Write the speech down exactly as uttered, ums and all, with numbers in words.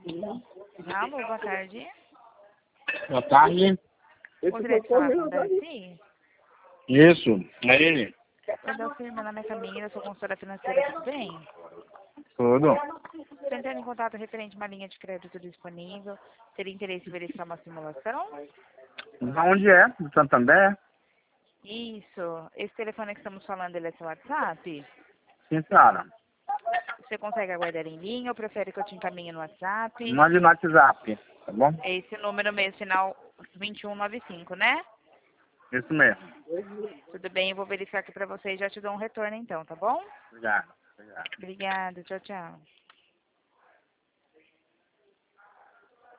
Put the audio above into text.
Alô, boa tarde. Boa tarde. Gostaria de falar com o Darcy? Isso, é ele. Oi, Darcy, meu nome é Camila, sou consultora financeira, tudo bem? Tudo. Estou entrando em contato referente a uma linha de crédito disponível. Teria interesse em verificar uma simulação? Da onde é? Do Santander? Isso. Esse telefone que estamos falando, ele é seu WhatsApp? Sim, senhora. Você consegue aguardar em linha ou prefere que eu te encaminhe no WhatsApp? Mande no WhatsApp, tá bom? É esse número mesmo, final vinte e um noventa e cinco, né? Isso mesmo. Tudo bem, eu vou verificar aqui pra você e já te dou um retorno então, tá bom? Obrigado. Obrigado. Obrigada, tchau, tchau.